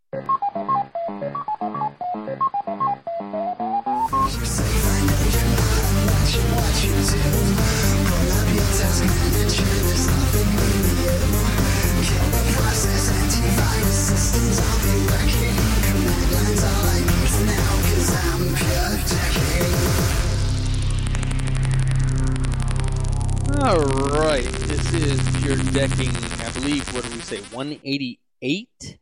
Alright, this is Pure Decking, I believe, what did we say, 188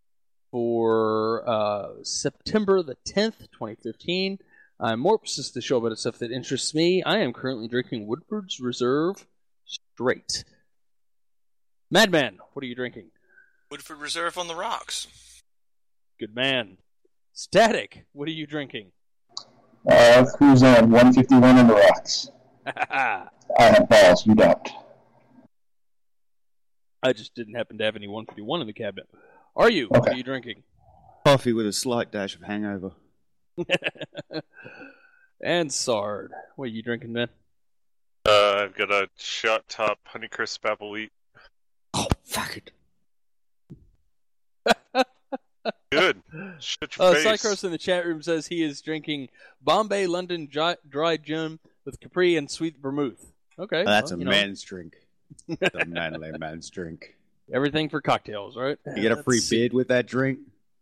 for September the 10th, 2015. I'm Morpus, this is the show about stuff that interests me. I am currently drinking Woodford's Reserve Straight. Madman, what are you drinking? Woodford Reserve on the rocks. Good man. Static, what are you drinking? Cruzan 151 on the rocks. I have balls, you don't. I just didn't happen to have any 151 in the cabinet. Are you? Okay. What are you drinking? Coffee with a slight dash of hangover. And Sard, what are you drinking, man? I've got a shot top Honeycrisp apple wheat. Oh, fuck it. Good. Shut your face. Cycros in the chat room says he is drinking Bombay London dry gin with Capri and sweet vermouth. Okay. That's well, a man's drink. That's a manly man's drink. Everything for cocktails, right? You get a free bid with that drink?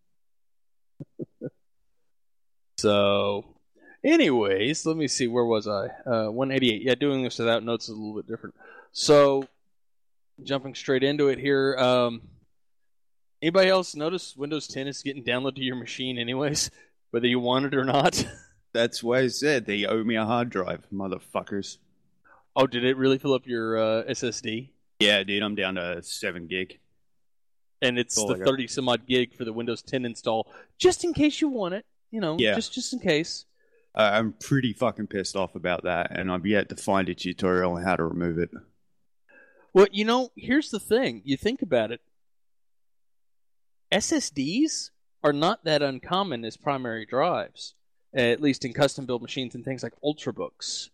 So, anyways, let me see. Where was I? 188. Yeah, doing this without notes is a little bit different. So, jumping straight into it here. Anybody else notice Windows 10 is getting downloaded to your machine anyways, whether you want it or not? That's why I said they owe me a hard drive, motherfuckers. Oh, did it really fill up your SSD? Yeah, dude, I'm down to 7 gig. And it's the 30-some-odd gig for the Windows 10 install, just in case you want it. You know, just in case. I'm pretty fucking pissed off about that, and I've yet to find a tutorial on how to remove it. Well, you know, here's the thing. You think about it. SSDs are not that uncommon as primary drives, at least in custom-built machines and things like Ultrabooks.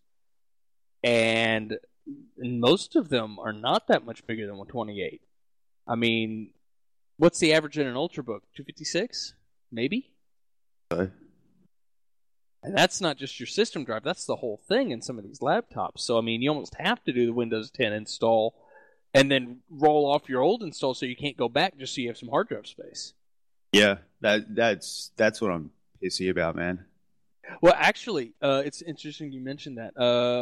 And most of them are not that much bigger than 128. I mean, what's the average in an Ultrabook? 256? Maybe? Okay. And that's not just your system drive, that's the whole thing in some of these laptops. So, I mean, you almost have to do the Windows 10 install and then roll off your old install so you can't go back just so you have some hard drive space. Yeah, that's what I'm pissy about, man. Well, actually, it's interesting you mentioned that.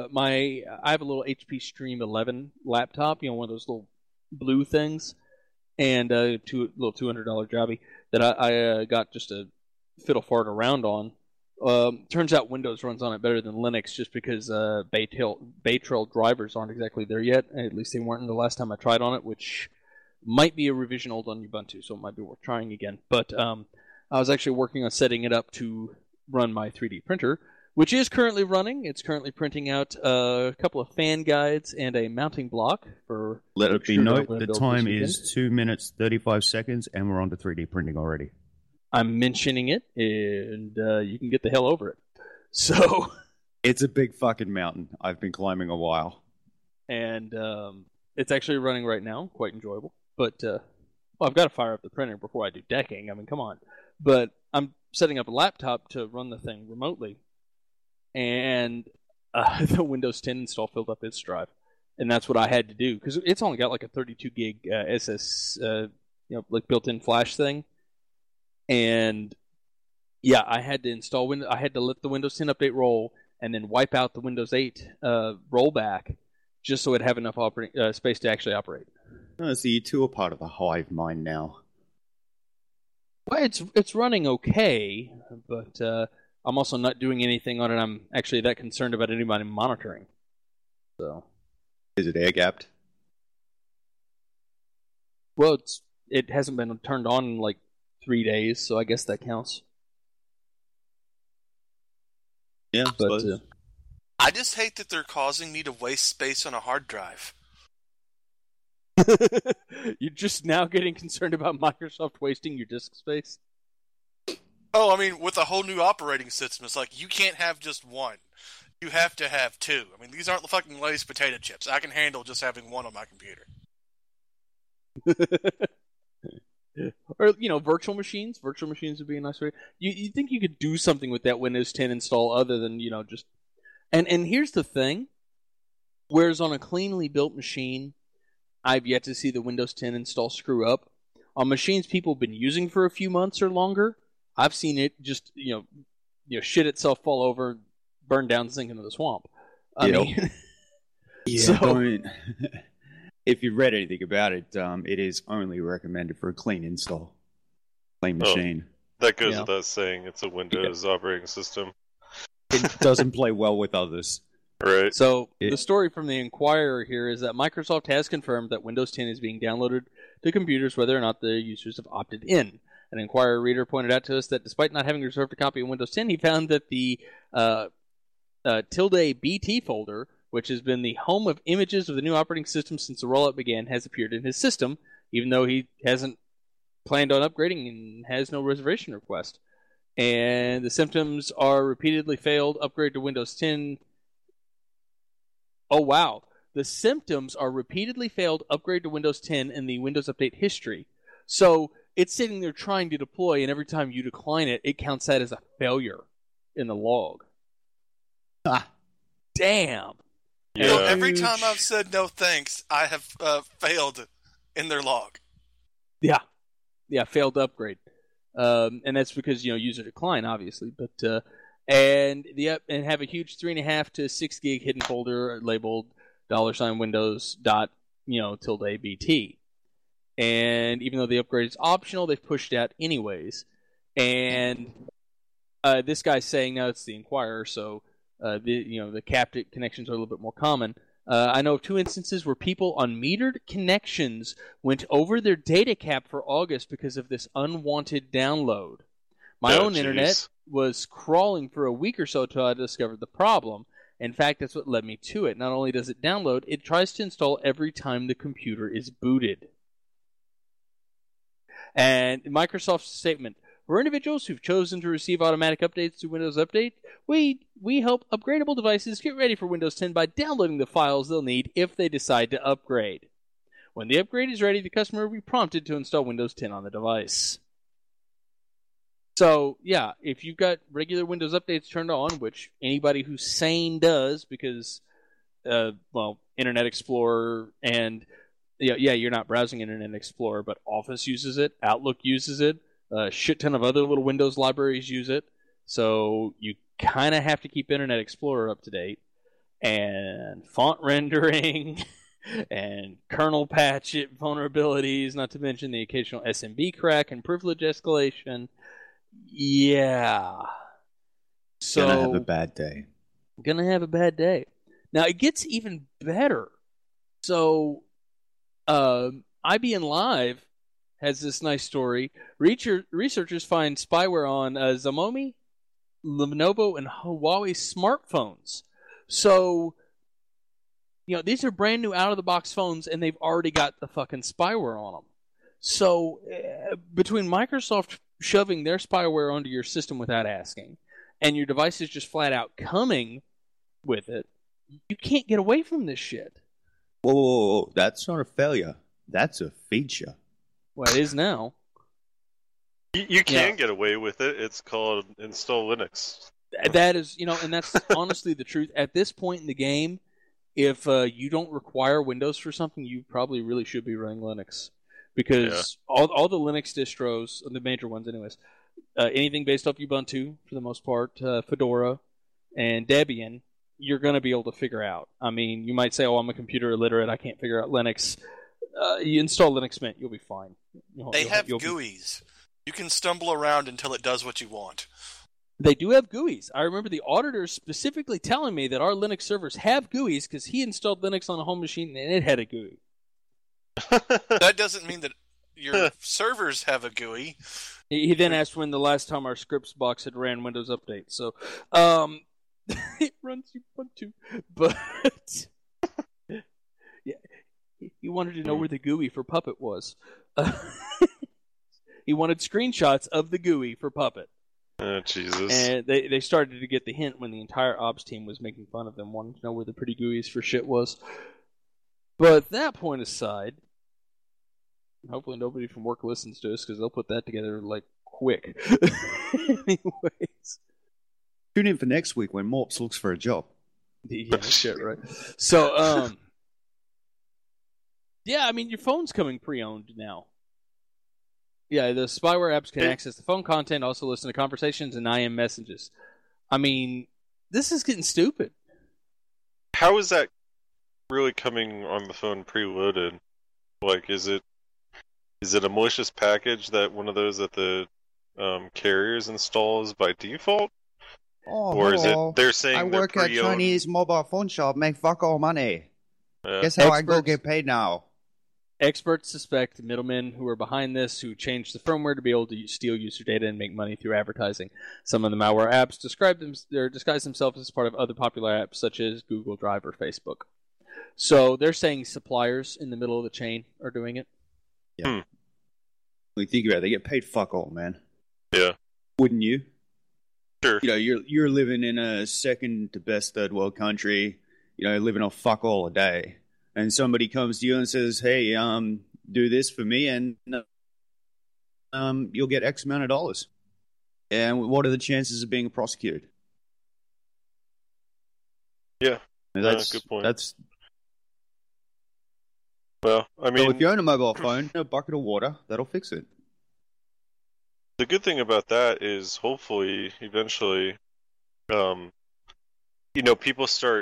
I have a little HP Stream 11 laptop, you know, one of those little blue things, and little $200 jobby that I got just to fiddle fart around on. Turns out Windows runs on it better than Linux just because Bay Trail drivers aren't exactly there yet. At least they weren't the last time I tried on it, which might be a revision old on Ubuntu, so it might be worth trying again. But I was actually working on setting it up to run my 3D printer, which is currently running. It's currently printing out a couple of fan guides and a mounting block for... Let it be noted, the time is 2 minutes, 35 seconds, and we're on to 3D printing already. I'm mentioning it, and you can get the hell over it. So... It's a big fucking mountain. I've been climbing a while. And it's actually running right now. Quite enjoyable. But, well, I've got to fire up the printer before I do decking. I mean, come on. But I'm setting up a laptop to run the thing remotely. And the Windows 10 install filled up its drive. And that's what I had to do. Because it's only got like a 32 gig SS, like built-in flash thing. And yeah, I had to install I had to let the Windows 10 update roll and then wipe out the Windows 8 rollback just so it'd have enough space to actually operate. Oh, so you two are part of the hive mind now. Well, it's running okay, but I'm also not doing anything on it. I'm actually that concerned about anybody monitoring. So, is it air gapped? Well, it hasn't been turned on in like 3 days, so I guess that counts. Yeah, but I just hate that they're causing me to waste space on a hard drive. You're just now getting concerned about Microsoft wasting your disk space? Oh, I mean, with a whole new operating system, it's like, you can't have just one. You have to have two. I mean, these aren't the fucking Lay's potato chips. I can handle just having one on my computer. Or, virtual machines. Virtual machines would be a nice way. You think you could do something with that Windows 10 install other than, just... And here's the thing. Whereas on a cleanly built machine, I've yet to see the Windows 10 install screw up. On machines people have been using for a few months or longer, I've seen it just, shit itself, fall over, burn down, sink into the swamp. I mean... Yeah, so, if you've read anything about it, it is only recommended for a clean install. Clean machine. That goes without saying. It's a Windows operating system. It doesn't play well with others. Right. So, the story from the Inquirer here is that Microsoft has confirmed that Windows 10 is being downloaded to computers whether or not the users have opted in. An Inquirer reader pointed out to us that despite not having reserved a copy of Windows 10, he found that the ~BT folder, which has been the home of images of the new operating system since the rollout began, has appeared in his system, even though he hasn't planned on upgrading and has no reservation request. And the symptoms are repeatedly failed upgrade to Windows 10. Oh, wow. The symptoms are repeatedly failed upgrade to Windows 10 in the Windows Update history. So it's sitting there trying to deploy, and every time you decline it, it counts that as a failure in the log. Damn. Yeah. Every time I've said no thanks, I have failed in their log. Yeah, failed upgrade, and that's because user decline, obviously. But and have a huge 3.5 to 6 gig hidden folder labeled $Windows tilde BT. And even though the upgrade is optional, they've pushed it out anyways. And this guy's saying now it's the Inquirer, so. The captive connections are a little bit more common. I know of 2 instances where people on metered connections went over their data cap for August because of this unwanted download. My own internet was crawling for a week or so until I discovered the problem. In fact, that's what led me to it. Not only does it download, it tries to install every time the computer is booted. And Microsoft's statement: for individuals who've chosen to receive automatic updates to Windows Update, we help upgradable devices get ready for Windows 10 by downloading the files they'll need if they decide to upgrade. When the upgrade is ready, the customer will be prompted to install Windows 10 on the device. So, yeah, if you've got regular Windows Updates turned on, which anybody who's sane does, because, Internet Explorer and, you're not browsing Internet Explorer, but Office uses it, Outlook uses it, a shit ton of other little Windows libraries use it, so you kind of have to keep Internet Explorer up to date, and font rendering, and kernel patch vulnerabilities, not to mention the occasional SMB crack and privilege escalation. Yeah. So, gonna have a bad day. Now, it gets even better. So, IBM Live has this nice story. Researchers find spyware on Xiaomi, Lenovo, and Huawei smartphones. So, these are brand new out-of-the-box phones, and they've already got the fucking spyware on them. So, between Microsoft shoving their spyware onto your system without asking, and your device is just flat out coming with it, you can't get away from this shit. Whoa. That's not a failure. That's a feature. Well, it is now. You can get away with it. It's called install Linux. That is, and that's honestly the truth. At this point in the game, if you don't require Windows for something, you probably really should be running Linux. Because all the Linux distros, the major ones anyways, anything based off Ubuntu, for the most part, Fedora, and Debian, you're going to be able to figure out. I mean, you might say, I'm a computer illiterate, I can't figure out Linux. You install Linux Mint, you'll be fine. They have GUIs. You can stumble around until it does what you want. They do have GUIs. I remember the auditor specifically telling me that our Linux servers have GUIs because he installed Linux on a home machine and it had a GUI. That doesn't mean that your servers have a GUI. He then asked when the last time our scripts box had ran Windows Update. So, it runs Ubuntu, but yeah, he wanted to know where the GUI for Puppet was. He wanted screenshots of the GUI for Puppet. Oh, Jesus. And they started to get the hint when the entire ops team was making fun of them, wanting to know where the pretty GUIs for shit was. But that point aside, Hopefully nobody from work listens to us because they'll put that together like quick. Anyways. Tune in for next week when Morps looks for a job. Yeah, shit, right. So, yeah, I mean, your phone's coming pre-owned now. Yeah, the spyware apps can access the phone content, also listen to conversations and IM messages. I mean, this is getting stupid. How is that really coming on the phone preloaded? Like, is it a malicious package that one of those that the carriers installs by default? Oh, or is it hello. they're saying I they're work at pre-owned? Chinese mobile phone shop, make fuck all money. Guess how I go get paid now? Experts suspect middlemen who are behind this, who changed the firmware to be able to steal user data and make money through advertising. Some of the malware apps disguise themselves as part of other popular apps such as Google Drive or Facebook. So they're saying suppliers in the middle of the chain are doing it. Yeah. When you think about it, they get paid fuck all, man. Yeah. Wouldn't you? Sure. You know, you're living in a second to best third world country, you know, living off fuck all a day. And somebody comes to you and says, hey, do this for me and you'll get X amount of dollars. And what are the chances of being prosecuted? Yeah. That's good point. Well, I mean, so if you own a mobile phone, a bucket of water, that'll fix it. the good thing about that is hopefully eventually, people send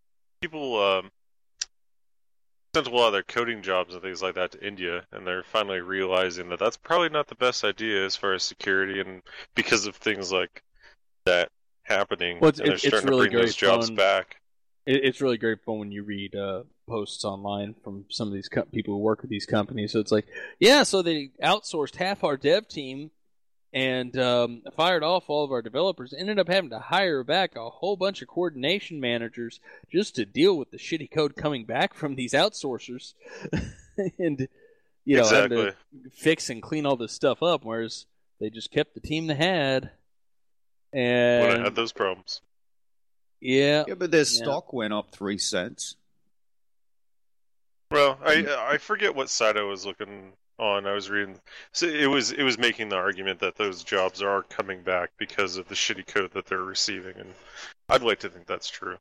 a lot of their coding jobs and things like that to India, and they're finally realizing that that's probably not the best idea as far as security, and because of things like that happening, Well, and they're starting to bring those jobs back. It's really great fun when you read posts online from some of these people who work with these companies. So it's like, yeah, so they outsourced half our dev team and fired off all of our developers, ended up having to hire back a whole bunch of coordination managers just to deal with the shitty code coming back from these outsourcers. And, having to fix and clean all this stuff up, whereas they just kept the team they had. And When I had those problems. Yeah. Yeah, but their stock went up 3 cents. Well, I forget what site I was looking on. I was reading. So it was making the argument that those jobs are coming back because of the shitty code that they're receiving, and I'd like to think that's true.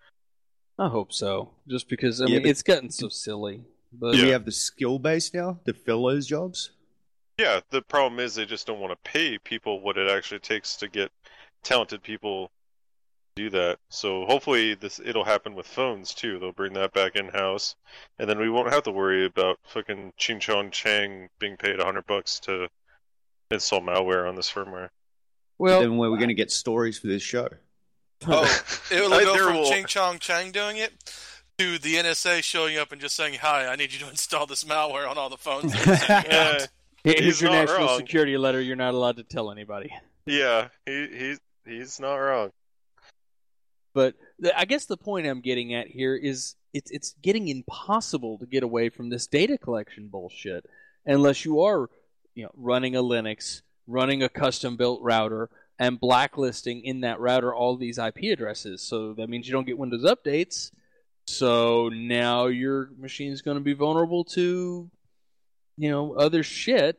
I hope so. Just because, it's gotten so silly. But Do we have the skill base now to fill those jobs? Yeah, the problem is they just don't want to pay people what it actually takes to get talented people to do that. So hopefully it'll happen with phones too. They'll bring that back in-house, and then we won't have to worry about fucking Ching Chong Chang being paid $100 to install malware on this firmware. Well, then where are we going to get stories for this show? Oh, it'll go from Ching Chong Chang doing it to the NSA showing up and just saying, "Hi, I need you to install this malware on all the phones." Here's your national wrong. security letter. You're not allowed to tell anybody. Yeah, he's not wrong. But I guess the point I'm getting at here is it's getting impossible to get away from this data collection bullshit unless you are, running a Linux, running a custom-built router, and blacklisting in that router all these IP addresses. So that means you don't get Windows updates. So now your machine's going to be vulnerable to, other shit.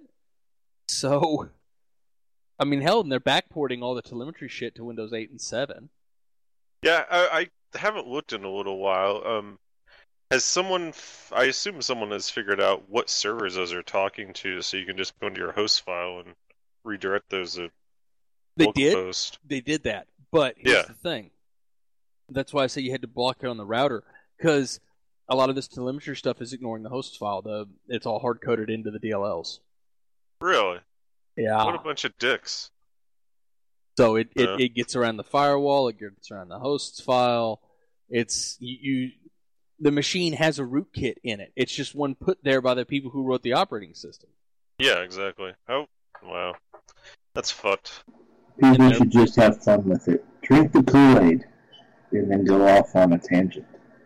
So, hell, and they're backporting all the telemetry shit to Windows 8 and 7. Yeah, I haven't looked in a little while. Has someone? I assume someone has figured out what servers those are talking to, so you can just go into your host file and redirect those to localhost. They did that, but here's the thing. That's why I say you had to block it on the router, because a lot of this telemetry stuff is ignoring the host file. It's all hard coded into the DLLs. Really? Yeah. What a bunch of dicks. So it gets around the firewall, it gets around the host's file. It's the machine has a rootkit in it. It's just one put there by the people who wrote the operating system. Yeah, exactly. Oh, wow. That's fucked. People should just have fun with it. Drink the Kool-Aid and then go off on a tangent.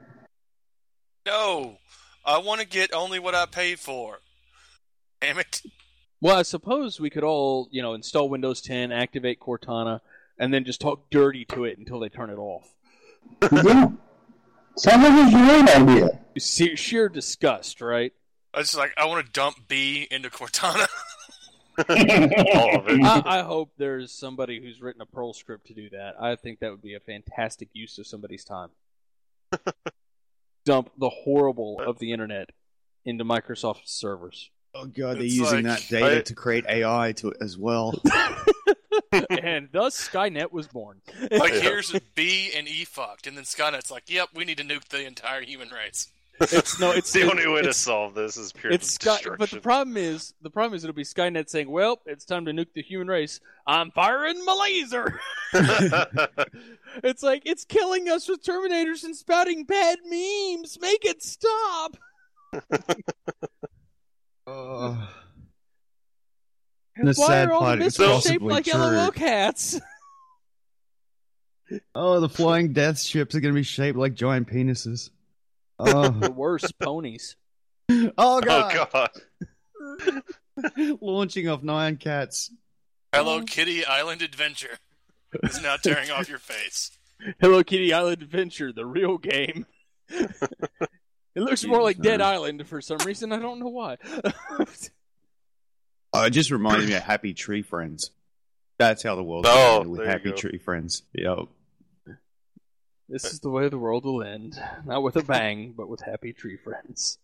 No, I want to get only what I paid for. Damn it. Well, I suppose we could all, install Windows 10, activate Cortana, and then just talk dirty to it until they turn it off. Yeah. Sounds like a great idea. Sheer disgust, right? It's like, I want to dump B into Cortana. All of it. I hope there's somebody who's written a Perl script to do that. I think that would be a fantastic use of somebody's time. Dump the horrible of the internet into Microsoft servers. Oh god, they're It's using like- that data to create AI as well. And thus Skynet was born. Like, here's B and E fucked, and then Skynet's like, yep, we need to nuke the entire human race. It's The only way to it's- solve this is pure It's Sky, destruction. but the problem is it'll be Skynet saying, "Well, it's time to nuke the human race. I'm firing my laser." It's like it's killing us with Terminators and spouting bad memes. Make it stop. The Why sad are all the part is missiles shaped possibly like true. LOL cats? Oh, the flying death ships are going to be shaped like giant penises. The Oh, worst ponies. oh Oh god! god. Launching off 9 cats. Hello Kitty Island Adventure is now tearing off your face. Hello Kitty Island Adventure, the real game. It looks more like Dead Island for some reason. I don't know why. Oh, it just reminded me of Happy Tree Friends. That's how the world's Oh, going with there you Happy go. Tree Friends. Yep. This is the way the world will end. Not with a bang, but with happy tree friends.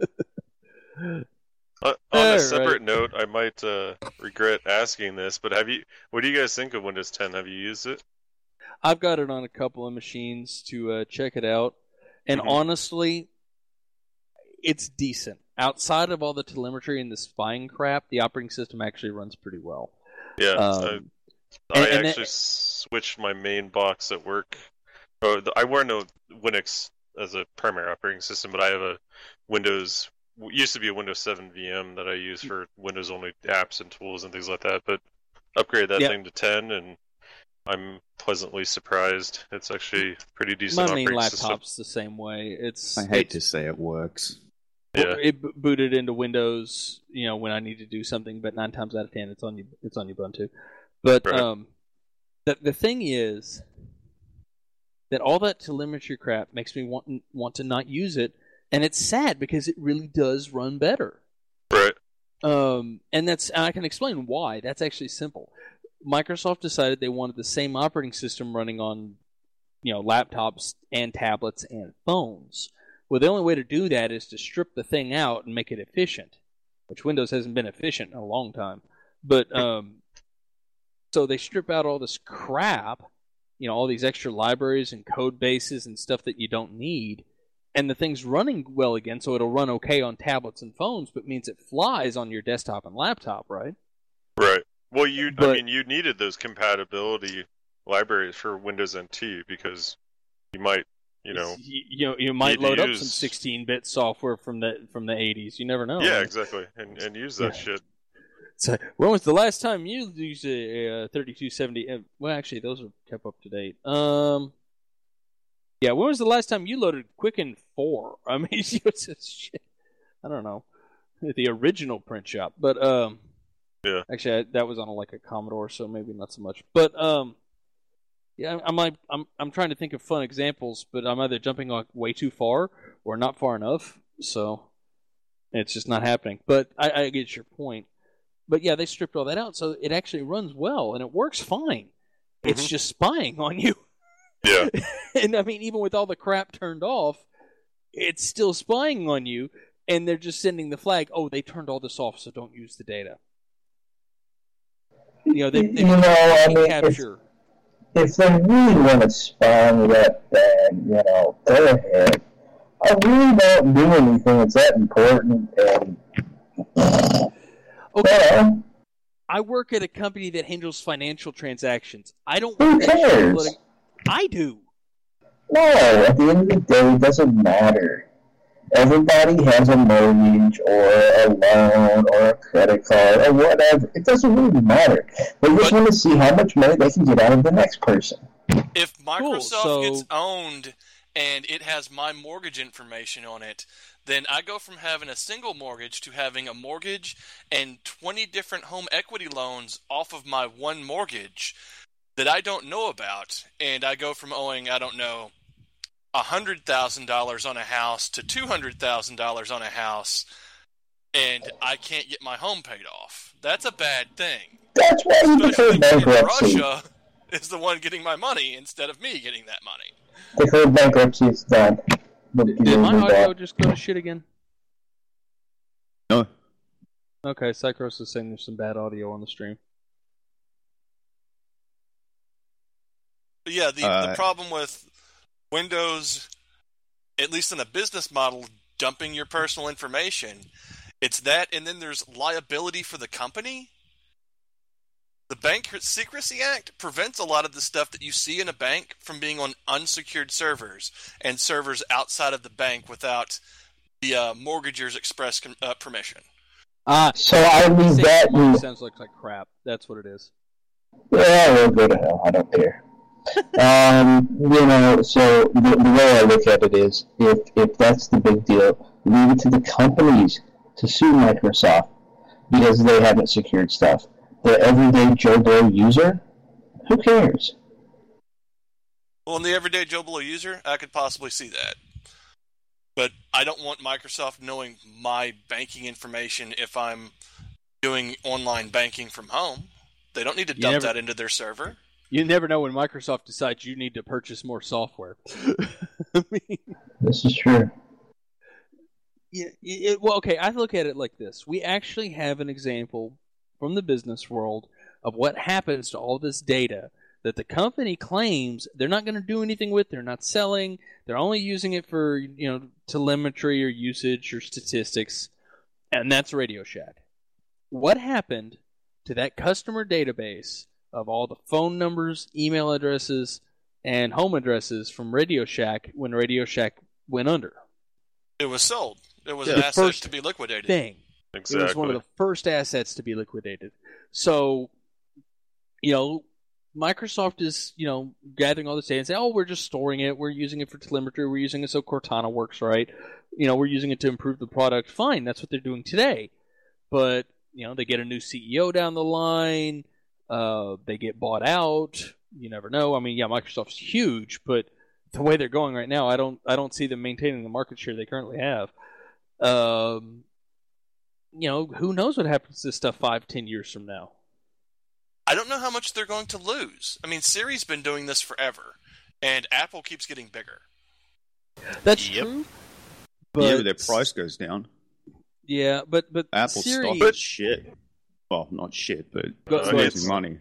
On Alright. a separate note, I might regret asking this, but what do you guys think of Windows 10? Have you used it? I've got it on a couple of machines to check it out. And Mhm. honestly, it's decent. Outside of all the telemetry and the spying crap, the operating system actually runs pretty well. Yeah, Um, I and actually switched my main box at work. I wear no Linux as a primary operating system, but I have a Windows. Used to be a Windows 7 VM that I use for Windows only apps and tools and things like that. But upgrade that Yeah. thing to 10, and I'm pleasantly surprised. It's actually pretty decent. My main operating system. laptop's the same way. I hate to say it works. Yeah. It booted into Windows, when I need to do something, but 9 times out of 10, it's on Ubuntu. But Right. the thing is that all that telemetry crap makes me want to not use it, and it's sad because it really does run better. Right. And I can explain why. That's actually simple. Microsoft decided they wanted the same operating system running on, laptops and tablets and phones. Well, the only way to do that is to strip the thing out and make it efficient, which Windows hasn't been efficient in a long time. But so they strip out all this crap, all these extra libraries and code bases and stuff that you don't need, and the thing's running well again, so it'll run okay on tablets and phones, but means it flies on your desktop and laptop, right? Right. Well, you But- needed those compatibility libraries for Windows NT because you might, you might need to load up use- some 16-bit software from the 80s. You never know. yeah, right? exactly, and use that Yeah. shit. So, when was the last time you used a 3270? Well, actually, those are kept up to date. Yeah, when was the last time you loaded Quicken 4? I mean, it's just shit. I don't know. The original print shop, but Yeah. Actually, that was on a Commodore, so maybe not so much. But yeah, I'm trying to think of fun examples, but I'm either jumping way too far or not far enough, so it's just not happening. But I get your point. But yeah, they stripped all that out, so it actually runs well and it works fine. It's Mhm. just spying on you. Yeah. And I mean, even with all the crap turned off, it's still spying on you, and they're just sending the flag, oh, they turned all this off, so don't use the data. They capture. If they really want to spy on that bad, go ahead. I really don't do anything that's that important, and Okay, I work at a company that handles financial transactions. I don't who want that shit cares? floating- I do. No, at the end of the day, it doesn't matter. Everybody has a mortgage or a loan or a credit card or whatever. It doesn't really matter. They just want to see how much money they can get out of the next person. If Microsoft so- gets owned and it has my mortgage information on it, then I go from having a single mortgage to having a mortgage and 20 different home equity loans off of my one mortgage that I don't know about. And I go from owing, I don't know, $100,000 on a house to $200,000 on a house. and I can't get my home paid off. That's a bad thing. That's why you declared Especially when bankruptcy. Russia is the one getting my money instead of me getting that money. Declared bankruptcy is done. Did my audio just go to shit again? No. Okay, Psychros is saying there's some bad audio on the stream. But yeah, the problem with Windows, at least in a business model, dumping your personal information, it's that, and then there's liability for the company. The Bank Secrecy Act prevents a lot of the stuff that you see in a bank from being on unsecured servers and servers outside of the bank without the mortgager's express permission. So I leave that. Sounds like crap. That's what it is. Yeah, well, go to hell. I don't care. So the way I look at it is, if that's the big deal, leave it to the companies to sue Microsoft because they haven't secured stuff. The everyday Joe Blow user, who cares? Well, in the everyday Joe Blow user, I could possibly see that. But I don't want Microsoft knowing my banking information if I'm doing online banking from home. They don't need to dump that into their server. You never know when Microsoft decides you need to purchase more software. I mean, this is true. Yeah. Well, okay, I look at it like this. We actually have an example from the business world of what happens to all this data that the company claims they're not going to do anything with, they're not selling, they're only using it for, telemetry or usage or statistics, and that's Radio Shack. What happened to that customer database of all the phone numbers, email addresses, and home addresses from Radio Shack when Radio Shack went under? It was sold. It was an asset to be liquidated. Exactly. It was one of the first assets to be liquidated. So, Microsoft is, gathering all this data and saying, we're just storing it. We're using it for telemetry. We're using it so Cortana works right. We're using it to improve the product. Fine, that's what they're doing today. But, they get a new CEO down the line. They get bought out. You never know. I mean, yeah, Microsoft's huge, but the way they're going right now, I don't see them maintaining the market share they currently have. Who knows what happens to this stuff 5-10 years from now? I don't know how much they're going to lose. I mean, Siri's been doing this forever, and Apple keeps getting bigger. That's true. But their price goes down. Yeah, but Apple Siri... stock is shit. Well, not shit, but losing money.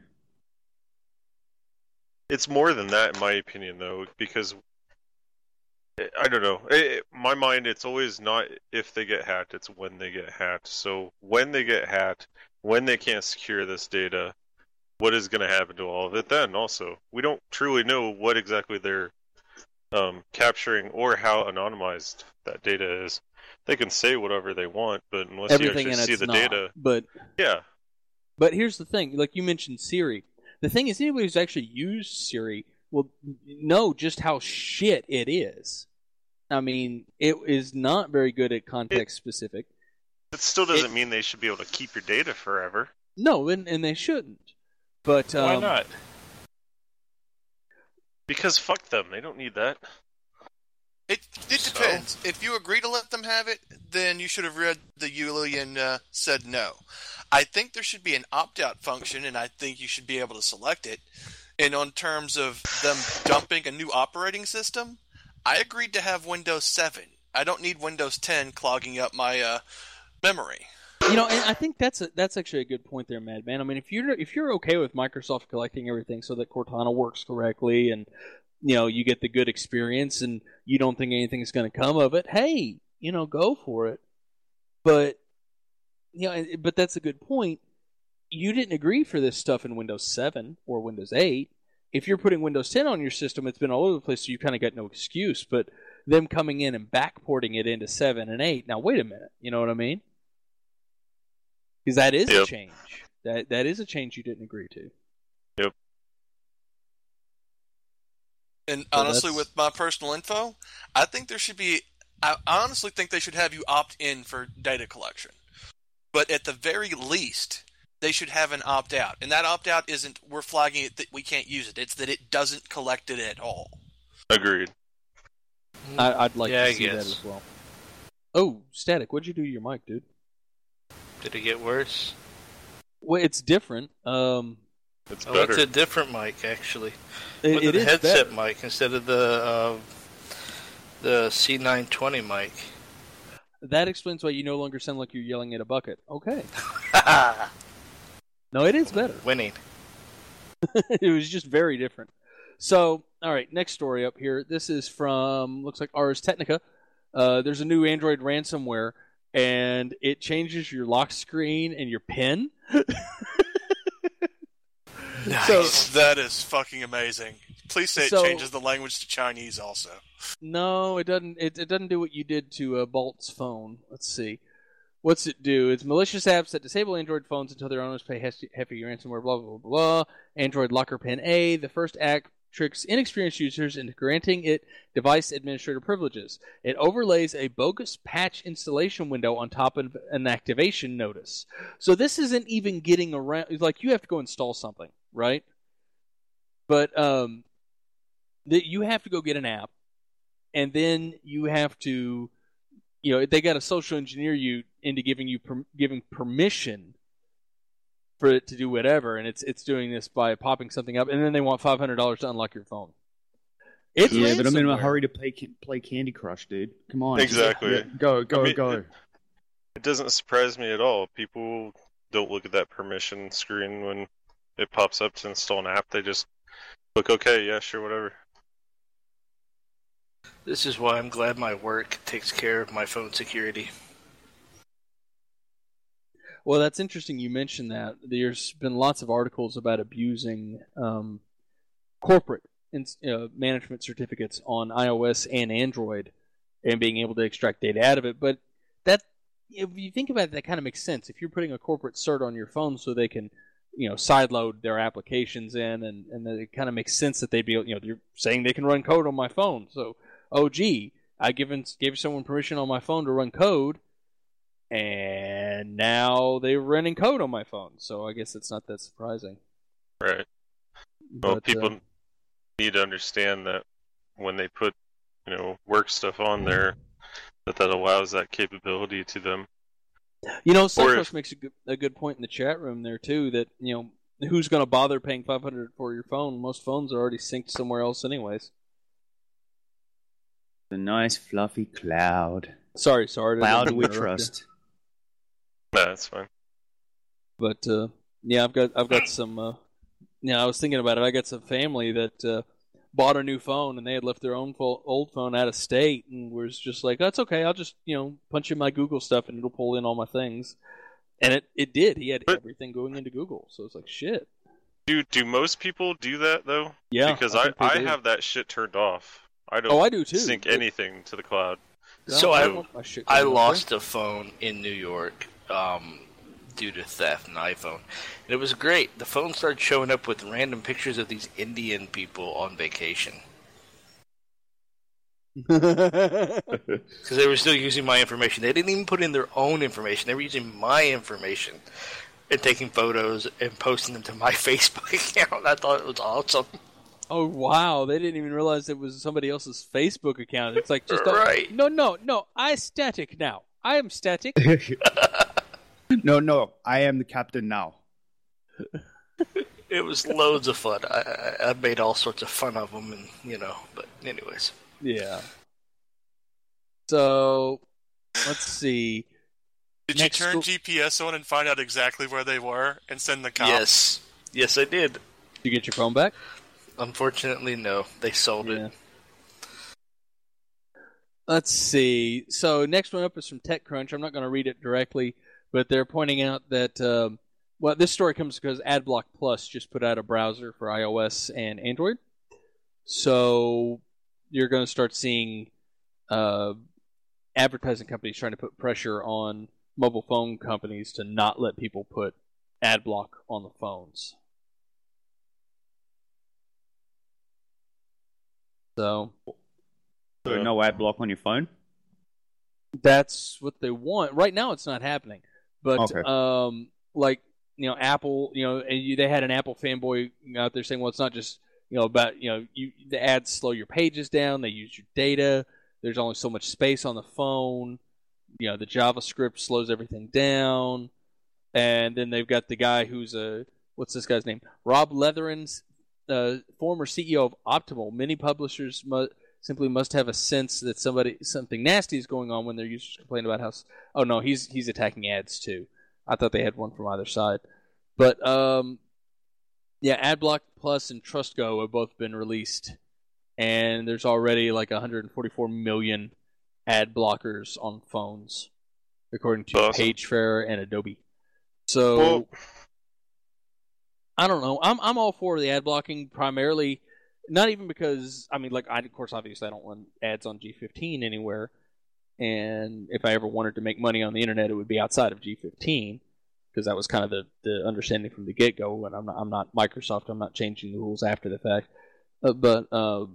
It's more than that, in my opinion, though, because I don't know. In my mind, it's always not if they get hacked, it's when they get hacked. So when they get hacked, when they can't secure this data, what is going to happen to all of it then also? We don't truly know what exactly they're capturing or how anonymized that data is. They can say whatever they want, but unless everything you actually see the data... But, yeah. But here's the thing. Like you mentioned Siri. The thing is, anybody who's actually used Siri will know just how shit it is. I mean, it is not very good at context-specific. It still doesn't mean they should be able to keep your data forever. No, and they shouldn't. But why not? Because fuck them. They don't need that. It depends. If you agree to let them have it, then you should have read the ULI and said no. I think there should be an opt-out function, and I think you should be able to select it. And on terms of them dumping a new operating system, I agreed to have Windows 7. I don't need Windows 10 clogging up my memory. And I think that's actually a good point there, Madman. I mean, if you're okay with Microsoft collecting everything so that Cortana works correctly and you get the good experience and you don't think anything's going to come of it, hey, go for it. But but that's a good point. You didn't agree for this stuff in Windows 7 or Windows 8. If you're putting Windows 10 on your system, it's been all over the place, so you kind of got no excuse. But them coming in and backporting it into 7 and 8, now wait a minute, you know what I mean? Because that is a change. That is a change you didn't agree to. Yep. And honestly, with my personal info, I think there should be... I honestly think they should have you opt in for data collection. But at the very least, they should have an opt-out. And that opt-out isn't we're flagging it that we can't use it. It's that it doesn't collect it at all. Agreed. I'd like to see that as well. Oh, Static, what'd you do to your mic, dude? Did it get worse? Well, it's different. It's Oh, better. it's a different mic, actually. It With the is headset better. mic instead of the C920 mic. That explains why you no longer sound like you're yelling at a bucket. Okay. No, it is better. Winning. It was just very different. So, all right, next story up here. This is from, looks like Ars Technica. There's a new Android ransomware, and it changes your lock screen and your PIN. Nice. That is fucking amazing. Please say it So- changes the language to Chinese also. No, it doesn't. It doesn't do what you did to Bolt's phone. Let's see. What's it do? It's malicious apps that disable Android phones until their owners pay hefty ransomware, blah, blah, blah, blah. Android Locker Pin A. The first act tricks inexperienced users into granting it device administrator privileges. It overlays a bogus patch installation window on top of an activation notice. So this isn't even getting around. Like, you have to go install something, right? But you have to go get an app, and then you have to, they got to social engineer you into giving permission for it to do whatever, and it's doing this by popping something up, and then they want $500 to unlock your phone. It's Yeah, but I'm in a ransomware. hurry to play Candy Crush, dude. Come on. Exactly. Yeah, go, I mean, go. It doesn't surprise me at all. People don't look at that permission screen when it pops up to install an app. They just click OK, yeah, sure, whatever. This is why I'm glad my work takes care of my phone security. Well, that's interesting you mentioned that. There's been lots of articles about abusing corporate management certificates on iOS and Android and being able to extract data out of it. But that, if you think about it, that kind of makes sense. If you're putting a corporate cert on your phone so they can, sideload their applications in, and it kind of makes sense that they'd be, you're saying they can run code on my phone. So, I gave someone permission on my phone to run code, and now they're running code on my phone. So I guess it's not that surprising. Right. Well, But, people need to understand that when they put, work stuff on there, that allows that capability to them. Cyclops makes a good point in the chat room there too. That who's going to bother paying $500 for your phone? Most phones are already synced somewhere else, anyways. The nice fluffy cloud. Sorry. Cloud didn't we interrupt you. trust. Nah, that's fine. But I've got some. I was thinking about it. I got some family that bought a new phone, and they had left their own old phone out of state, and was just like, "That's okay. I'll just punch in my Google stuff, and it'll pull in all my things." And it did. He had everything going into Google, so it's like shit. Do most people do that though? Yeah, Because think they I do. have that shit turned off. I don't Oh, I do too. sync anything to the cloud. So I want my shit I going up lost a phone in New York due to theft, an iPhone. And it was great. The phone started showing up with random pictures of these Indian people on vacation. there. Because they were still using my information. They didn't even put in their own information. They were using my information and taking photos and posting them to my Facebook account. I thought it was awesome. Oh wow! They didn't even realize it was somebody else's Facebook account. It's like just Right. No. I static now. I am static. No, I am the captain now. It was loads of fun. I made all sorts of fun of them, and But anyways, Yeah. So let's see. Did Next you turn sto- GPS on and find out exactly where they were and send the cops? yes, I did. Did you get your phone back? Unfortunately, no. They sold Yeah. it. Let's see. So next one up is from TechCrunch. I'm not going to read it directly, but they're pointing out that this story comes because AdBlock Plus just put out a browser for iOS and Android. So you're going to start seeing advertising companies trying to put pressure on mobile phone companies to not let people put AdBlock on the phones. So No ad block on your phone? that's what they want. Right now, it's not happening. But Okay. Apple, they had an Apple fanboy out there saying, well, it's not just about the ads slow your pages down. They use your data. There's only so much space on the phone. The JavaScript slows everything down. And then they've got the guy who's what's this guy's name? Rob Leatherin's former CEO of Optimal. Many publishers simply must have a sense that something nasty is going on when their users complain about how. Oh no, he's attacking ads too. I thought they had one from either side, but yeah, AdBlock Plus and TrustGo have both been released, and there's already like 144 million ad blockers on phones, according to PageFair and Adobe. So, I don't know. I'm all for the ad blocking, primarily, not even because, I mean, like, of course, obviously, I don't run ads on G15 anywhere, and if I ever wanted to make money on the internet, it would be outside of G15, because that was kind of the understanding from the get-go, and I'm not Microsoft, I'm not changing the rules after the fact. But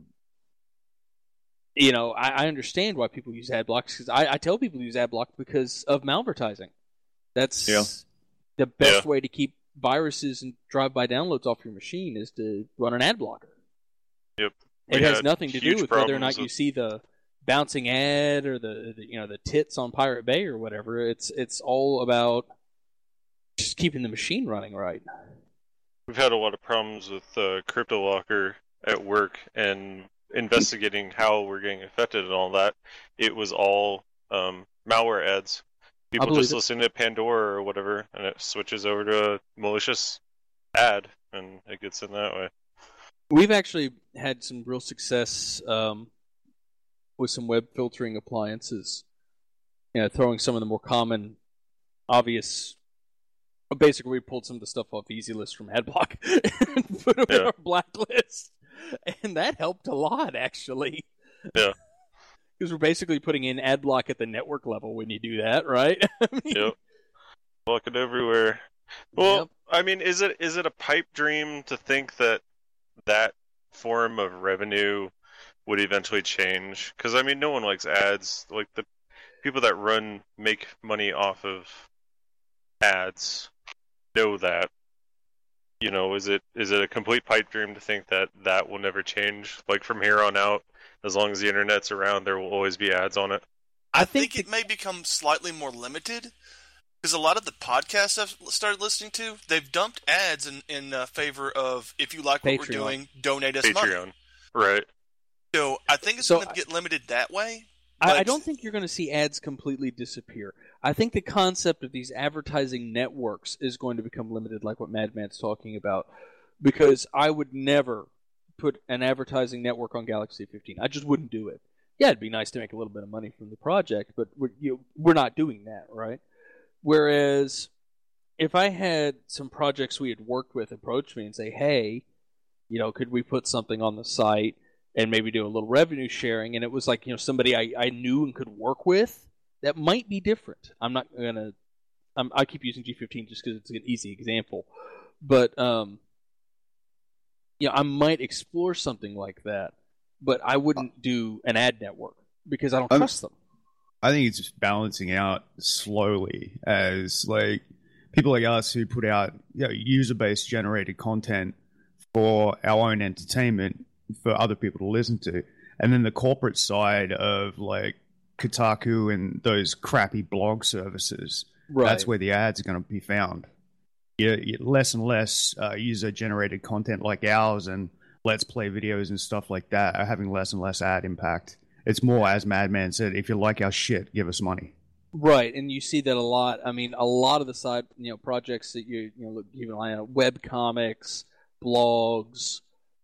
you know, I understand why people use ad blocks, because I tell people to use ad block because of malvertising. That's the best way to keep viruses and drive-by downloads off your machine is to run an ad blocker. Yep. It has nothing to do with whether or not you see the bouncing ad or the tits on Pirate Bay or whatever. It's all about just keeping the machine running right. We've had a lot of problems with CryptoLocker at work and investigating how we're getting affected and all that. It was all malware ads. People just listen to Pandora or whatever, and it switches over to a malicious ad, and it gets in that way. We've actually had some real success with some web filtering appliances. You know, throwing some of the more common, obvious. Basically, we pulled some of the stuff off EasyList from AdBlock and put them in our blacklist, and that helped a lot, actually. Yeah. Because we're basically putting in ad block at the network level when you do that, right? Yep. Block it everywhere. Well, I mean, is it a pipe dream to think that form of revenue would eventually change? Because, I mean, no one likes ads. Like, the people that make money off of ads know that. You know, is it a complete pipe dream to think that will never change? Like, from here on out, as long as the internet's around, there will always be ads on it. I think it may become slightly more limited, because a lot of the podcasts I've started listening to, they've dumped ads in favor of, if you like what Patreon. we're doing, donate us money. Patreon. Right. So I think it's going to get limited that way. I don't think you're going to see ads completely disappear. I think the concept of these advertising networks is going to become limited, like what Madman's talking about, because I would never put an advertising network on Galaxy 15. I just wouldn't do it. Yeah, it'd be nice to make a little bit of money from the project, but we're not doing that, right? Whereas if I had some projects we had worked with approach me and say, hey, you know, could we put something on the site and maybe do a little revenue sharing, and it was like, you know, somebody I knew and could work with, that might be different. I'm not going to... I keep using G15 just because it's an easy example. But, you know, I might explore something like that, but I wouldn't do an ad network because I don't trust them. I think it's just balancing out slowly as, like, people like us who put out, you know, user-based generated content for our own entertainment for other people to listen to. And then the corporate side of, like, Kotaku and those crappy blog services. Right. That's where the ads are going to be found. Less and less user-generated content like ours and Let's Play videos and stuff like that are having less and less ad impact. It's more, as Madman said, if you like our shit, give us money. Right, and you see that a lot. I mean, a lot of the side, you know, projects that you know, even web comics, blogs.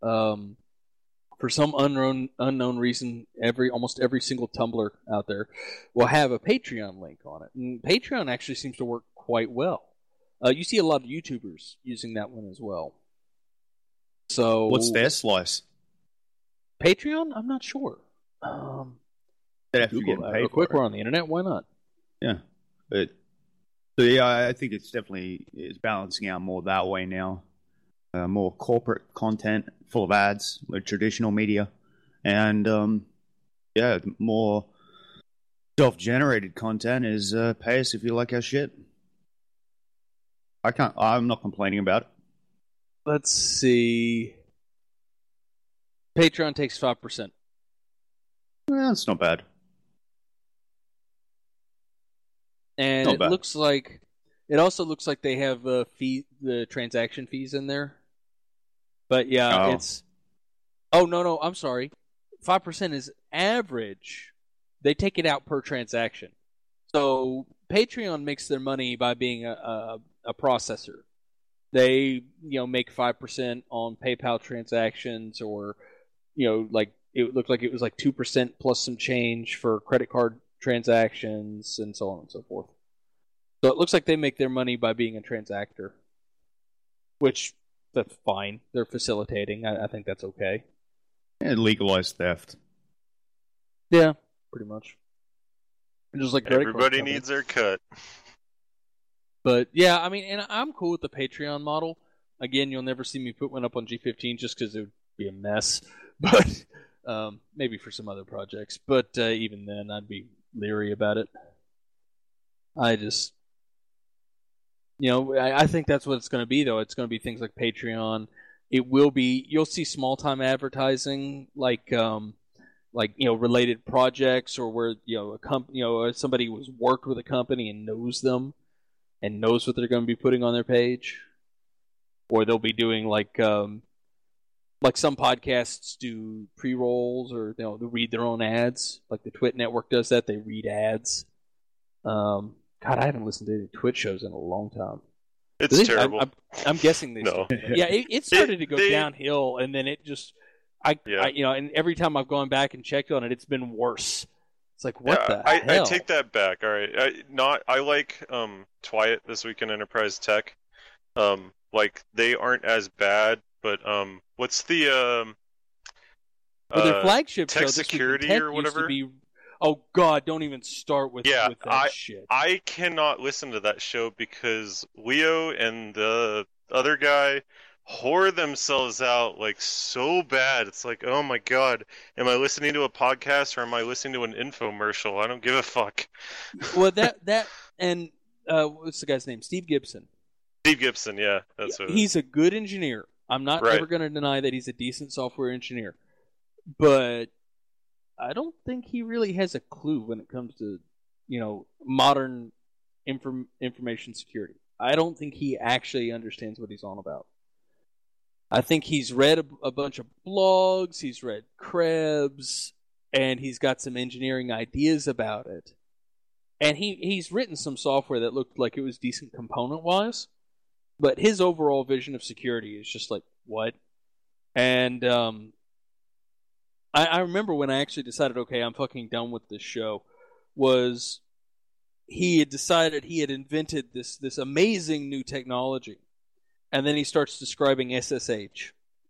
For some unknown reason, almost every single Tumblr out there will have a Patreon link on it, and Patreon actually seems to work quite well. You see a lot of YouTubers using that one as well. So, what's their slice? Patreon? I'm not sure. Google that real quick. We're on the internet. Why not? Yeah, so yeah, I think it's definitely balancing out more that way now. More corporate content full of ads, like traditional media, and yeah, more self-generated content is pay us if you like our shit. I'm not complaining about it. Let's see. Patreon takes 5%. That's not bad. And looks like It also looks like they have the transaction fees in there. But yeah, it's. Oh no! I'm sorry. 5% is average. They take it out per transaction. So Patreon makes their money by being a processor. They make 5% on PayPal transactions, or like it looked like it was like 2% plus some change for credit card transactions, and so on and so forth. So it looks like they make their money by being a transactor, which that's fine. They're facilitating. I think that's okay. And legalized theft. Yeah, pretty much. Just like everybody needs their cut. But yeah, I mean, and I'm cool with the Patreon model. Again, you'll never see me put one up on G15 just because it would be a mess. But maybe for some other projects. But even then, I'd be leery about it. I just, I think that's what it's going to be, though. It's going to be things like Patreon. It will be. You'll see small time advertising, like related projects, or where a company, somebody was worked with a company and knows them, and knows what they're going to be putting on their page, or they'll be doing like some podcasts do pre-rolls, or they read their own ads, like the Twit Network does that. They read ads. God, I haven't listened to any Twitch shows in a long time. It's terrible. I'm guessing they. No. Yeah, it started to go downhill, and then it just. And every time I've gone back and checked on it, it's been worse. It's like, what the hell? I take that back. All right, I like Twiat This Week in Enterprise Tech. Like they aren't as bad, but what's the their flagship Tech show, Security Tech, or whatever? Used to be, oh God, don't even start with that shit. I cannot listen to that show because Leo and the other guy whore themselves out like so bad. It's like, oh my God, am I listening to a podcast or am I listening to an infomercial? I don't give a fuck. Well, that and what's the guy's name? Steve Gibson. Steve Gibson, yeah, that's what he's a good engineer. I'm not ever going to deny that he's a decent software engineer, but I don't think he really has a clue when it comes to modern information security. I don't think he actually understands what he's on about. I think he's read a bunch of blogs, he's read Krebs, and he's got some engineering ideas about it. And he's written some software that looked like it was decent component-wise, but his overall vision of security is just like, what? And I remember when I actually decided, okay, I'm fucking done with this show, was he had decided he had invented this amazing new technology. And then he starts describing SSH.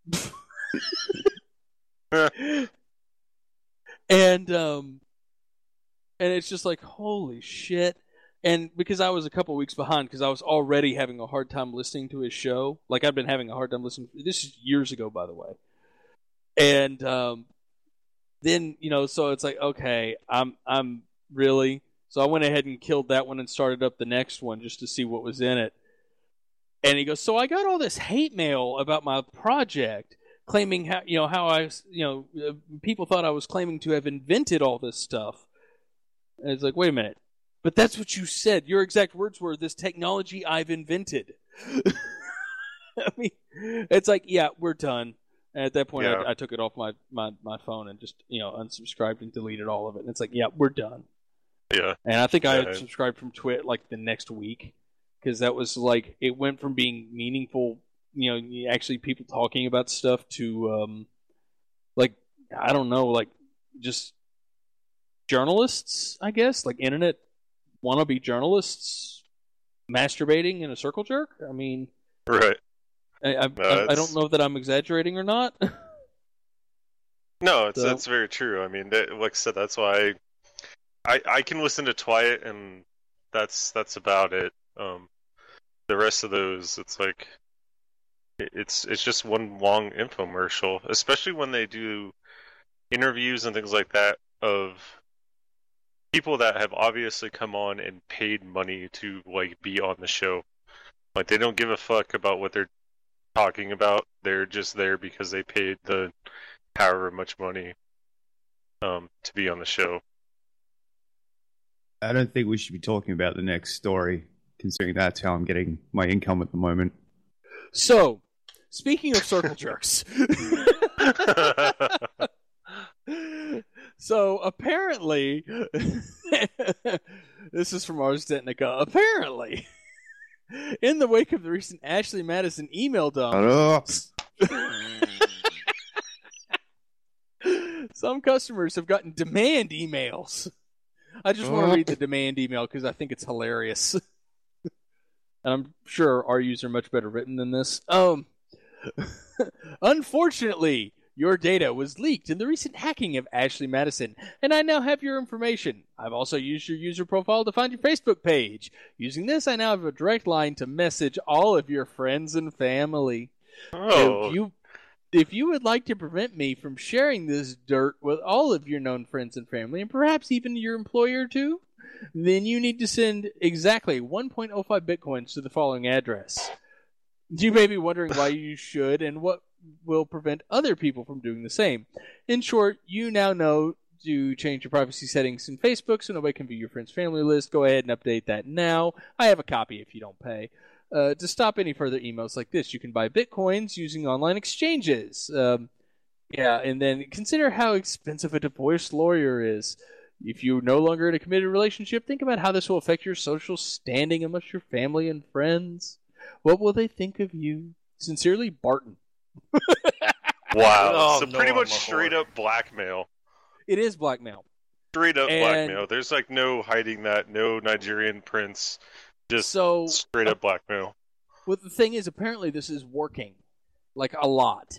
And it's just like, holy shit. And because I was a couple weeks behind, because I was already having a hard time listening to his show. Like, I've been having a hard time listening. This is years ago, by the way. And then, so it's like, okay, I'm really... So I went ahead and killed that one and started up the next one just to see what was in it. And he goes, so I got all this hate mail about my project, claiming how I, people thought I was claiming to have invented all this stuff. And it's like, wait a minute, but that's what you said. Your exact words were, "This technology I've invented." I mean, it's like, yeah, we're done. And at that point, I took it off my phone and just unsubscribed and deleted all of it. And it's like, yeah, we're done. Yeah. And I think I subscribed from Twit like the next week. Because that was like, it went from being meaningful, actually people talking about stuff to, like, I don't know, like, just journalists, I guess, like internet wannabe journalists masturbating in a circle jerk. I mean, right. I don't know that I'm exaggerating or not. No, that's very true. I mean, like I said, that's why I can listen to Twiat, and that's about it. The rest of those, it's like it's just one long infomercial, especially when they do interviews and things like that of people that have obviously come on and paid money to like be on the show. Like they don't give a fuck about what they're talking about. They're just there because they paid the however much money to be on the show. I don't think we should be talking about the next story, considering that's how I'm getting my income at the moment. So, speaking of circle jerks. So, apparently, this is from Ars Technica. Apparently, in the wake of the recent Ashley Madison email dump, some customers have gotten demand emails. I just want to read the demand email because I think it's hilarious. And I'm sure our user much better written than this. Unfortunately, your data was leaked in the recent hacking of Ashley Madison, and I now have your information. I've also used your user profile to find your Facebook page. Using this, I now have a direct line to message all of your friends and family. Oh. If you would like to prevent me from sharing this dirt with all of your known friends and family, and perhaps even your employer too, then you need to send exactly 1.05 Bitcoins to the following address. You may be wondering why you should and what will prevent other people from doing the same. In short, you now know to change your privacy settings in Facebook so nobody can view your friend's family list. Go ahead and update that now. I have a copy if you don't pay. To stop any further emails like this, you can buy Bitcoins using online exchanges. And then consider how expensive a divorce lawyer is. If you're no longer in a committed relationship, think about how this will affect your social standing amongst your family and friends. What will they think of you? Sincerely, Barton. Wow. Oh, So no, pretty I'm much a straight whore. up blackmail. It is blackmail. Straight up And- blackmail. There's like no hiding that, no Nigerian prince. Just So, straight up blackmail. well, the thing is, apparently this is working. Like, a lot.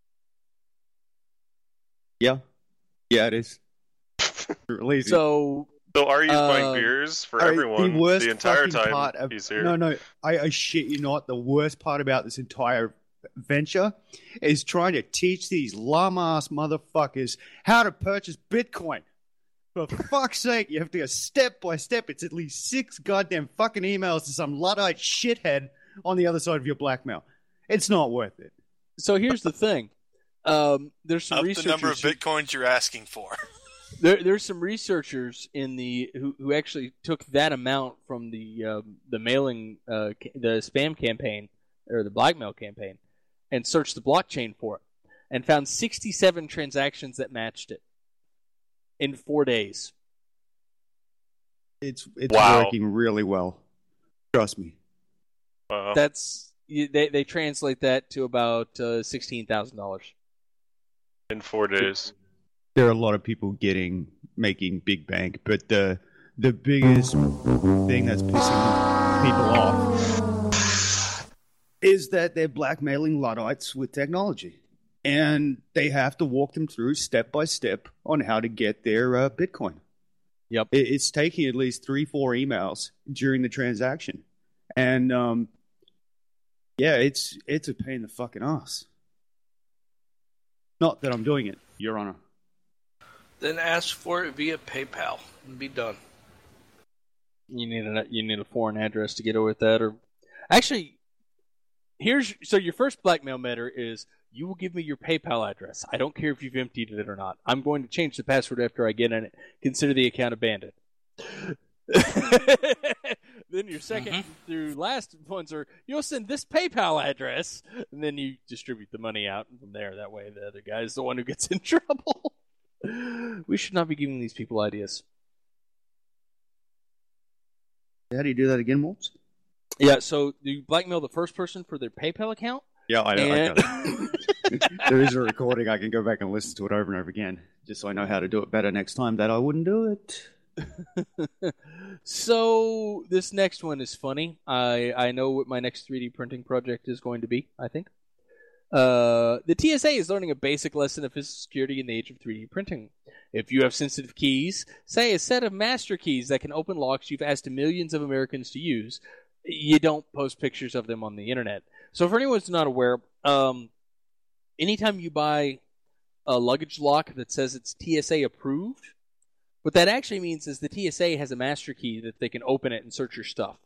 Yeah, it is. Lazy. So, So Ari's buying beers for everyone the entire time he's here. No, I shit you not. The worst part about this entire venture is trying to teach these lum-ass motherfuckers how to purchase Bitcoin. For fuck's sake, you have to go step by step. It's at least 6 goddamn fucking emails to some Luddite shithead on the other side of your blackmail. It's not worth it. so here's the thing. There's some Up the researchers. number of bitcoins you're asking for. There's some researchers in the who actually took that amount from the mailing the spam campaign or the blackmail campaign and searched the blockchain for it and found 67 transactions that matched it in 4 days. It's Wow. working really well. Trust me. That's they translate that to about $16,000. In 4 days. There are a lot of people making big bank, but the biggest thing that's pissing people off is that they're blackmailing Luddites with technology, and they have to walk them through step by step on how to get their Bitcoin. Yep. It's taking at least 3-4 emails during the transaction, and it's a pain in the fucking ass. Not that I'm doing it, Your Honor. Then ask for it via PayPal and be done. You need a foreign address to get away with that, or actually, so your first blackmail matter is you will give me your PayPal address. I don't care if you've emptied it or not. I'm going to change the password after I get in it. Consider the account abandoned. Then your second through last ones are you'll send this PayPal address, and then you distribute the money out from there. That way, the other guy is the one who gets in trouble. We should not be giving these people ideas. How do you do that again, Morps? Yeah, so you blackmail the first person for their PayPal account. Yeah, I know. And- I got it. There is a recording. I can go back and listen to it over and over again, just so I know how to do it better next time. That I wouldn't do it. So this next one is funny. I know what my next 3D printing project is going to be, I think. The TSA is learning a basic lesson of physical security in the age of 3D printing. If you have sensitive keys, say a set of master keys that can open locks you've asked millions of Americans to use, you don't post pictures of them on the internet. So for anyone who's not aware, anytime you buy a luggage lock that says it's TSA approved, what that actually means is the TSA has a master key that they can open it and search your stuff.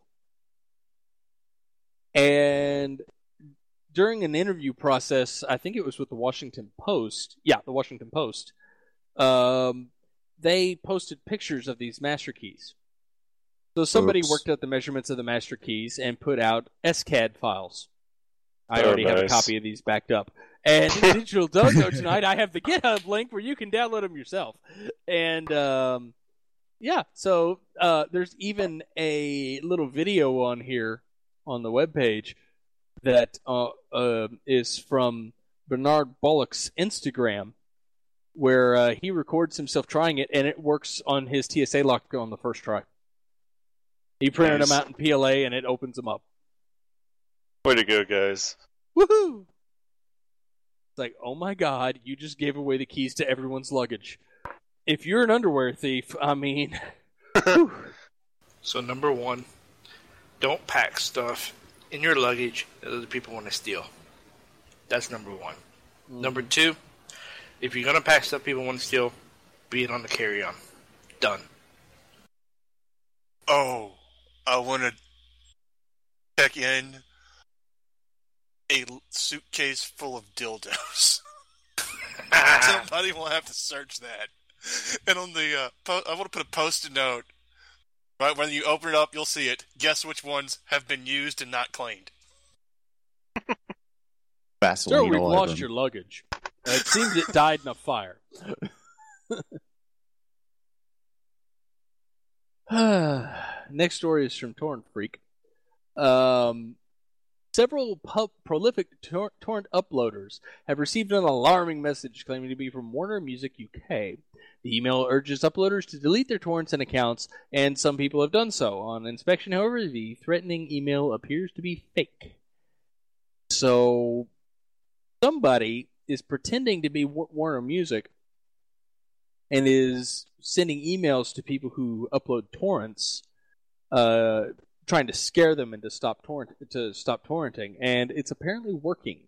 And during an interview process, I think it was with the Washington Post. Yeah, the Washington Post. They posted pictures of these master keys. So somebody Oops. worked out the measurements of the master keys and put out SCAD files. I already have a nice. copy of these backed up. And in Digital Dozo tonight, I have the GitHub link where you can download them yourself. And yeah, so there's even a little video on here on the webpage that is from Bernard Bullock's Instagram, where he records himself trying it, and it works on his TSA lock on the first try. He printed Nice. them out in PLA, and it opens them up. Way to go, guys. Woohoo! It's like, oh my god, you just gave away the keys to everyone's luggage. If you're an underwear thief, I mean... whew. So number 1, don't pack stuff in your luggage that other people want to steal. That's number 1. Number 2, if you're gonna pack stuff people want to steal, be it on the carry-on. Done. Oh, I want to check in a suitcase full of dildos. Somebody will have to search that. And on the, I want to put a post-it note. Right when you open it up, you'll see it. Guess which ones have been used and not cleaned. Sir, we've all lost over your luggage. It seems it died in a fire. Next story is from Torrent Freak. Several prolific torrent uploaders have received an alarming message claiming to be from Warner Music UK. The email urges uploaders to delete their torrents and accounts, and some people have done so. On inspection, however, the threatening email appears to be fake. So, somebody is pretending to be Warner Music and is sending emails to people who upload torrents, trying to scare them into stop torrenting, and it's apparently working.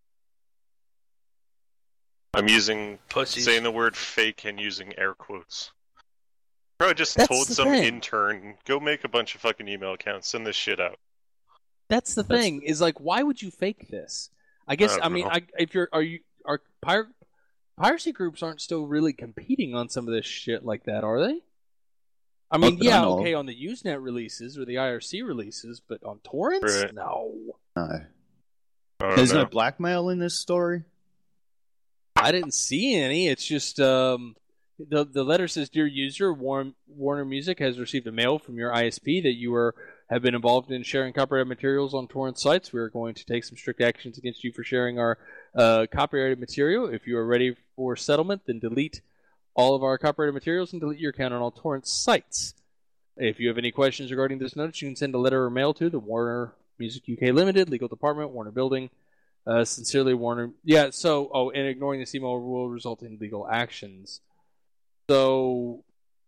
I'm Pussies. saying the word fake and using air quotes. Bro, I just That's told the some thing. intern, go make a bunch of fucking email accounts, send this shit out. That's the thing. Is like, why would you fake this? I guess. I don't know. If you're piracy groups aren't still really competing on some of this shit like that, are they? I mean, Not that I yeah, know of. okay, on the Usenet releases or the IRC releases, but on torrents, Right. no. No. I don't There's know. no blackmail in this story? I didn't see any. It's just the letter says, "Dear user, Warner Music has received a mail from your ISP that you have been involved in sharing copyrighted materials on torrent sites. We are going to take some strict actions against you for sharing our copyrighted material. If you are ready for settlement, then delete all of our copyrighted materials and delete your account on all torrent sites. If you have any questions regarding this notice, you can send a letter or mail to the Warner Music UK Limited, Legal Department, Warner Building. Sincerely, Warner." Yeah, so, and ignoring this email will result in legal actions. So,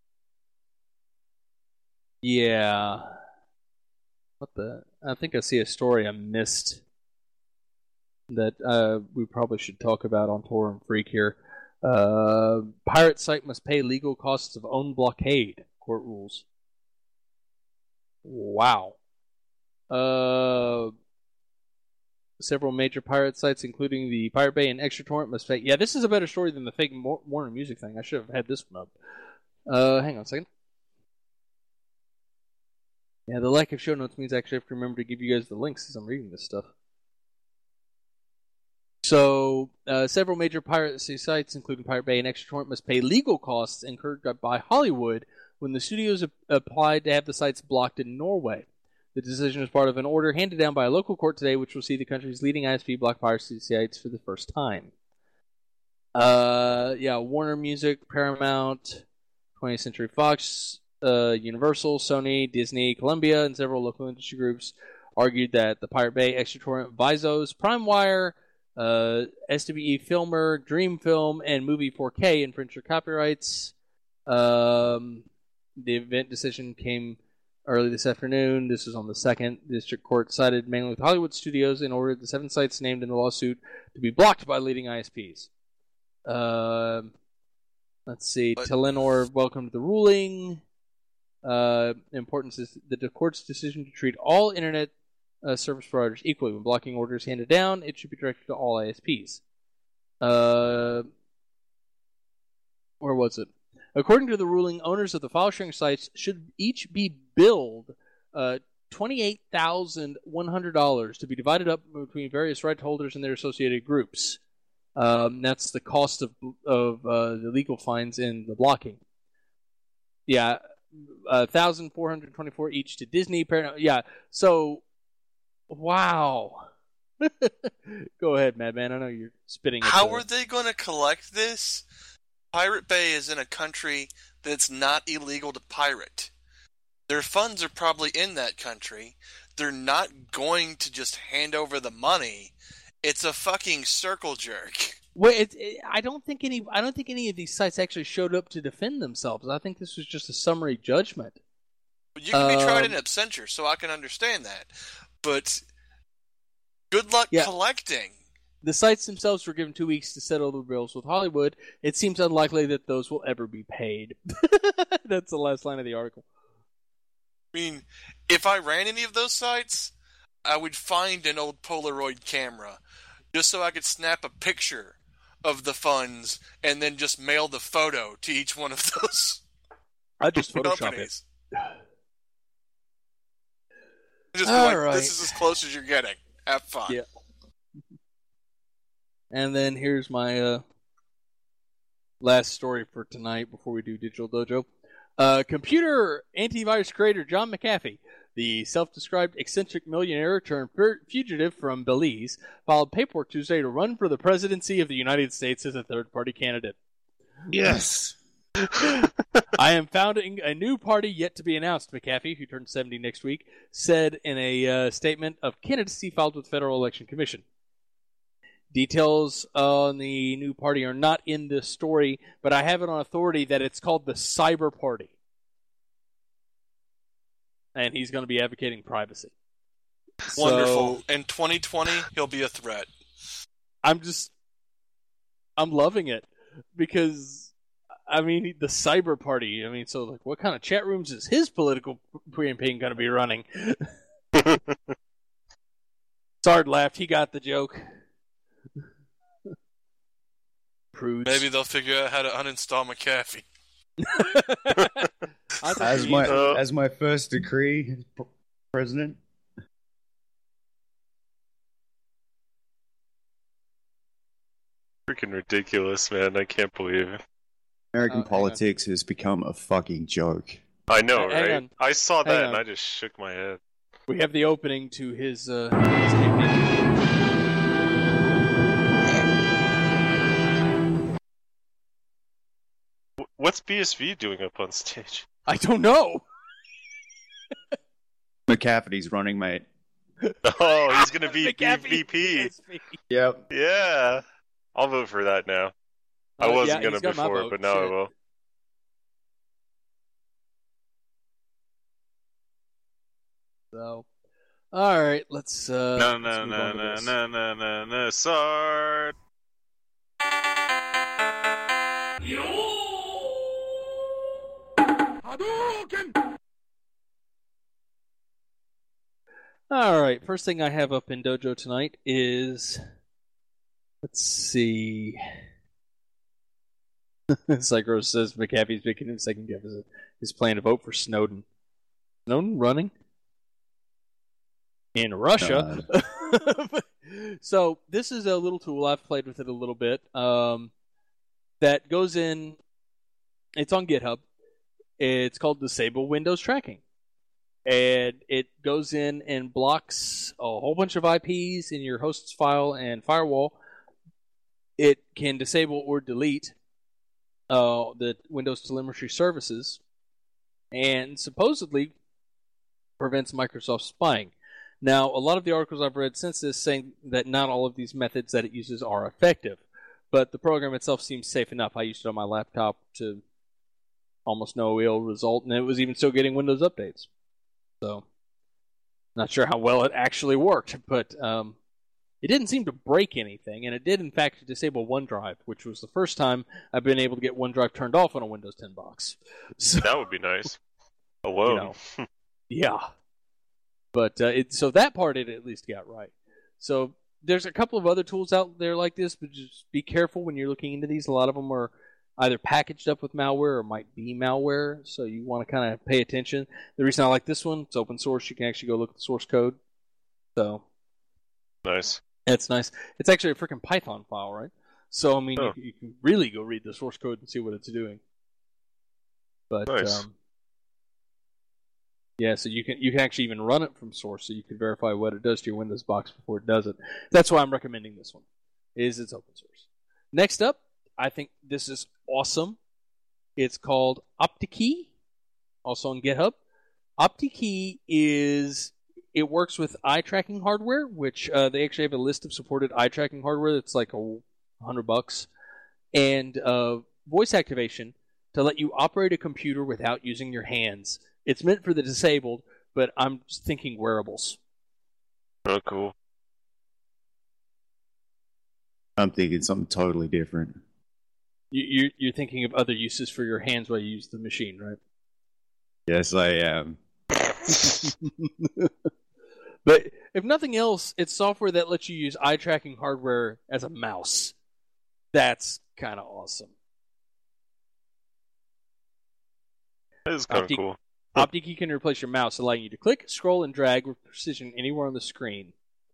yeah. What the? I think I see a story I missed that we probably should talk about on Torrent Freak here. Pirate site must pay legal costs of own blockade. Court rules. Wow. Several major pirate sites, including the Pirate Bay and Extra Torrent, must pay. Yeah, this is a better story than the fake Warner Music thing. I should have had this one up. Hang on a second. Yeah, the lack of show notes means I actually have to remember to give you guys the links as I'm reading this stuff. So, several major piracy sites, including Pirate Bay and Extra Torrent, must pay legal costs incurred by Hollywood when the studios applied to have the sites blocked in Norway. The decision is part of an order handed down by a local court today, which will see the country's leading ISP block piracy sites for the first time. Warner Music, Paramount, 20th Century Fox, Universal, Sony, Disney, Columbia, and several local industry groups argued that the Pirate Bay, Extra Torrent, Vizos, PrimeWire, SWE Filmer, Dream Film, and Movie 4K infringe their copyrights. The event decision came early this afternoon. This was on the 2nd. The district court sided mainly with Hollywood studios and ordered the 7 sites named in the lawsuit to be blocked by leading ISPs. Let's see. Telenor welcomed the ruling. Importance is the court's decision to treat all internet service providers equally. When blocking orders handed down, it should be directed to all ISPs. Where was it? According to the ruling, owners of the file sharing sites should each be billed $28,100 to be divided up between various right holders and their associated groups. That's the cost of the legal fines in the blocking. Yeah, 1,424 each to Disney. Yeah, so wow. Go ahead, Madman. I know you're spitting. How are they going to collect this? Pirate Bay is in a country that's not illegal to pirate. Their funds are probably in that country. They're not going to just hand over the money. It's a fucking circle jerk. Well, I don't think any of these sites actually showed up to defend themselves. I think this was just a summary judgment. You can be tried in absentia, so I can understand that. But good luck collecting. The sites themselves were given 2 weeks to settle the bills with Hollywood. It seems unlikely that those will ever be paid. That's the last line of the article. I mean, if I ran any of those sites, I would find an old Polaroid camera just so I could snap a picture of the funds and then just mail the photo to each one of those I just Photoshop companies. it. Just like, right. This is as close as you're getting. Have fun. Yeah. And then here's my last story for tonight before we do Digital Dojo. Computer antivirus creator John McAfee, the self-described eccentric millionaire turned fugitive from Belize, filed paperwork Tuesday to run for the presidency of the United States as a third-party candidate. Yes. I am founding a new party yet to be announced, McAfee, who turns 70 next week, said in a statement of candidacy filed with the Federal Election Commission. Details on the new party are not in this story, but I have it on authority that it's called the Cyber Party. And he's going to be advocating privacy. Wonderful. In 2020, he'll be a threat. I'm loving it because, I mean, the Cyber Party. I mean, so like, what kind of chat rooms is his political campaign going to be running? Sard laughed. He got the joke. Prudes. Maybe they'll figure out how to uninstall McAfee. As my first decree, President. Freaking ridiculous, man. I can't believe it. American politics has become a fucking joke. I know, right? I saw that Hang and on. I just shook my head. We have the opening to his campaign. What's BSV doing up on stage? I don't know. McAfee's running mate. Oh, he's gonna be McAfee VP. PSV. Yep. Yeah, I'll vote for that now. I wasn't yeah, gonna he's got my before, vote. but now I Shit. will. So, all right, let's. No, let's move on to this. Sard. All right, first thing I have up in Dojo tonight is, let's see. Psycho says McAfee's making him second guess his plan to vote for Snowden. Snowden running in Russia. So this is a little tool. I've played with it a little bit. That goes in. It's on GitHub. It's called Disable Windows Tracking. And it goes in and blocks a whole bunch of IPs in your host's file and firewall. It can disable or delete the Windows telemetry services, and supposedly prevents Microsoft spying. Now, a lot of the articles I've read since this saying that not all of these methods that it uses are effective, but the program itself seems safe enough. I used it on my laptop to almost no ill result, and it was even still getting Windows updates. So, not sure how well it actually worked, but it didn't seem to break anything, and it did, in fact, disable OneDrive, which was the first time I've been able to get OneDrive turned off on a Windows 10 box. So, That would be nice. Alone. yeah. But so that part it at least got right. So there's a couple of other tools out there like this, but just be careful when you're looking into these. A lot of them are either packaged up with malware or might be malware, so you want to kind of pay attention. The reason I like this one, it's open source. You can actually go look at the source code. So Nice. that's nice. It's actually a freaking Python file, right? So, I mean, you can really go read the source code and see what it's doing. But, Nice. yeah, so you can actually even run it from source, so you can verify what it does to your Windows box before it does it. That's why I'm recommending this one, is it's open source. Next up, I think this is awesome. It's called OptiKey, also on GitHub. OptiKey it works with eye tracking hardware, which they actually have a list of supported eye tracking hardware that's like $100, and voice activation to let you operate a computer without using your hands. It's meant for the disabled, but I'm just thinking wearables. Oh, cool. I'm thinking something totally different. You're thinking of other uses for your hands while you use the machine, right? Yes, I am. But if nothing else, it's software that lets you use eye tracking hardware as a mouse. That's kind of awesome. That is kind of cool. OptiKey can replace your mouse, allowing you to click, scroll, and drag with precision anywhere on the screen.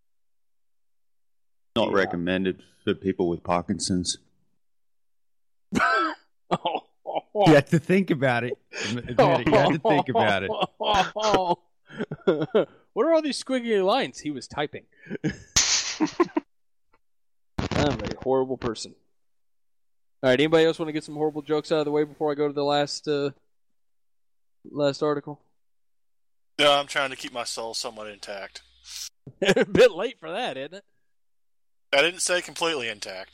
Not recommended for people with Parkinson's. You have to think about it. Admit it. You have to think about it. What are all these squiggly lines? He was typing. I'm a horrible person. All right, anybody else want to get some horrible jokes out of the way before I go to the last article? No, I'm trying to keep my soul somewhat intact. A bit late for that, isn't it? I didn't say completely intact.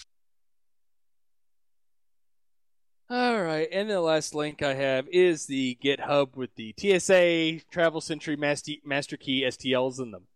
All right, and the last link I have is the GitHub with the TSA, Travel Sentry, Master Key STLs in them.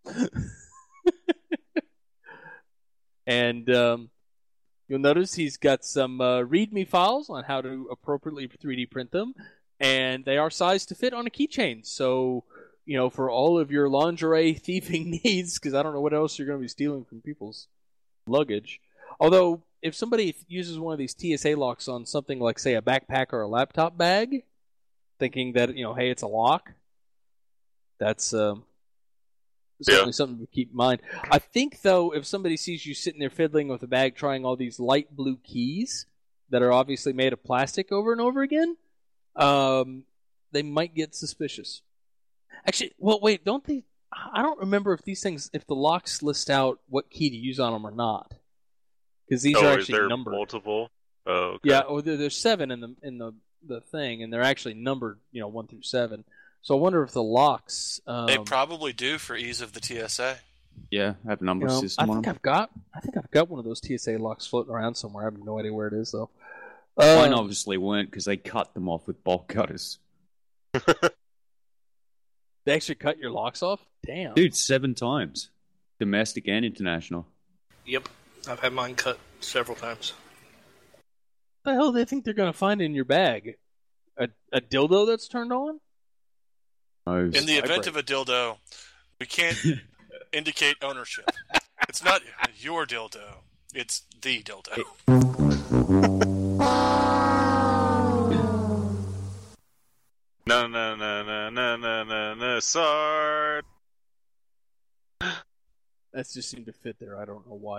And you'll notice he's got some README files on how to appropriately 3D print them, and they are sized to fit on a keychain. So, for all of your lingerie thieving needs, because I don't know what else you're going to be stealing from people's luggage. Although, if somebody uses one of these TSA locks on something like, say, a backpack or a laptop bag, thinking that, hey, it's a lock, that's certainly something to keep in mind. I think, though, if somebody sees you sitting there fiddling with a bag trying all these light blue keys that are obviously made of plastic over and over again, they might get suspicious. Actually, well, wait, don't they... I don't remember if the locks list out what key to use on them or not. Because these are actually numbered. Multiple? Oh, okay. Yeah, there's 7 in the thing, and they're actually numbered, 1 through 7. So I wonder if the locks. They probably do for ease of the TSA. Yeah, I have a number system on them. I think I've got one of those TSA locks floating around somewhere. I have no idea where it is though. Mine obviously weren't because they cut them off with bolt cutters. They actually cut your locks off? Damn. Dude, 7 times. Domestic and international. Yep. I've had mine cut several times. What the hell do they think they're going to find in your bag? A dildo that's turned on? Oh, In the event of a dildo, we can't indicate ownership. It's not your dildo. It's the dildo. No, Sard. That just seemed to fit there. I don't know why.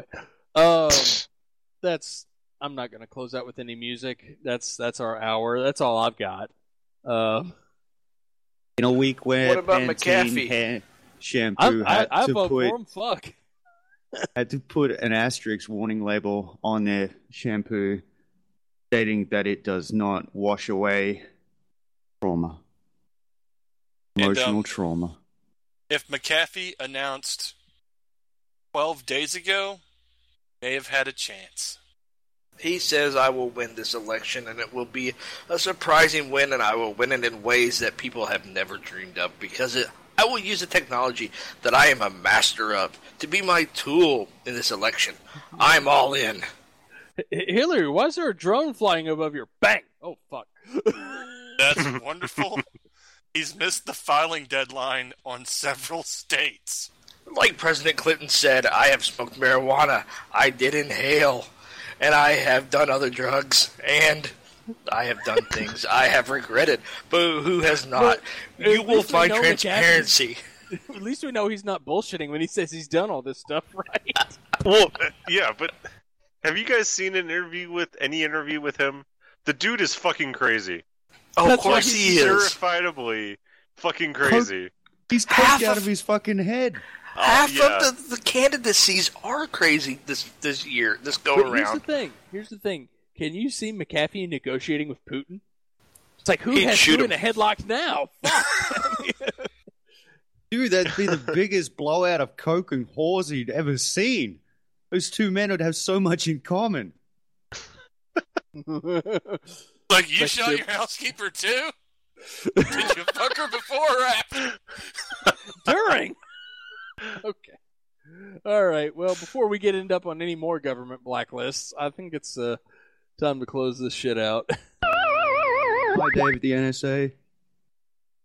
I'm not going to close out with any music. That's our hour. That's all I've got. In a week where What about Pantene McAfee? hair shampoo I had to vote put for him. Fuck. had to put an asterisk warning label on their shampoo stating that it does not wash away trauma. Emotional trauma. If McAfee announced 12 days ago, may have had a chance. He says I will win this election, and it will be a surprising win, and I will win it in ways that people have never dreamed of, because I will use a technology that I am a master of to be my tool in this election. I'm all in. Hillary, why is there a drone flying above your bang? Oh, fuck. That's wonderful. He's missed the filing deadline on several states. Like President Clinton said, I have smoked marijuana. I did inhale. and I have done other drugs, and I have done things I have regretted. But who has not? Well, You at will least we find know transparency. At least we know he's not bullshitting when he says he's done all this stuff, right? Well, yeah, but have you guys seen any interview with him? The dude is fucking crazy. Oh, of That's why course he is. Certifiably fucking crazy. He's Half coked out of- of his fucking head. Half yeah. of the candidacies are crazy this year, this go But here's the around. thing. Here's the thing. Can you see McAfee negotiating with Putin? It's like, who He'd has shoot who in him. a headlock now? Fuck. Dude, that'd be the biggest blowout of coke and whores you'd ever seen. Those two men would have so much in common. Like, you Like shot the- your housekeeper too? Did you fuck her before or after? During. Okay. All right. Well, before we get end up on any more government blacklists, I think it's time to close this shit out. Hi, David, the NSA.